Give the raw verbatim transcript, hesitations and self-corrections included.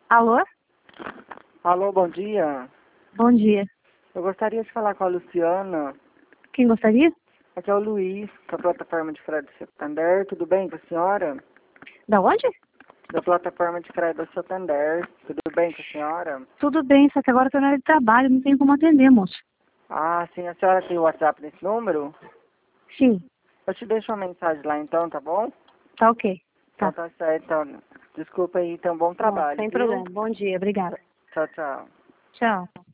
Alô? Alô, bom dia. Bom dia. Eu gostaria de falar com a Luciana. Quem gostaria? Aqui é o Luiz, da plataforma de crédito Santander. Tudo bem com a senhora? Da onde? Da plataforma de crédito Santander. Tudo bem com a senhora? Tudo bem, só que agora eu tô na área de trabalho, não tenho como atender, moço. Ah, sim. A senhora tem o WhatsApp nesse número? Sim, Eu te deixo uma mensagem lá então, tá bom? tá ok. Então Tá. tá certo. Então, desculpa aí, então bom Não, trabalho, sem viu? problema. Bom dia, obrigada. Tchau, tchau. Tchau.